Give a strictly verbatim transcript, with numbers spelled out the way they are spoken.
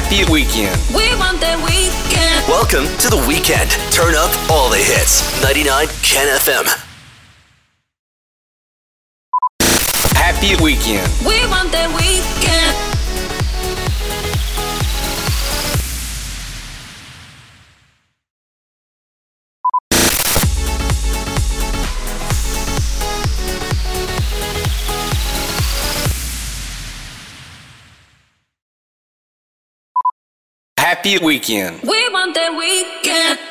Happy weekend. We want that weekend. Welcome to the weekend. Turn up all the hits. ninety-nine Ken F M. Happy weekend. We want that weekend. Happy weekend. We want that weekend.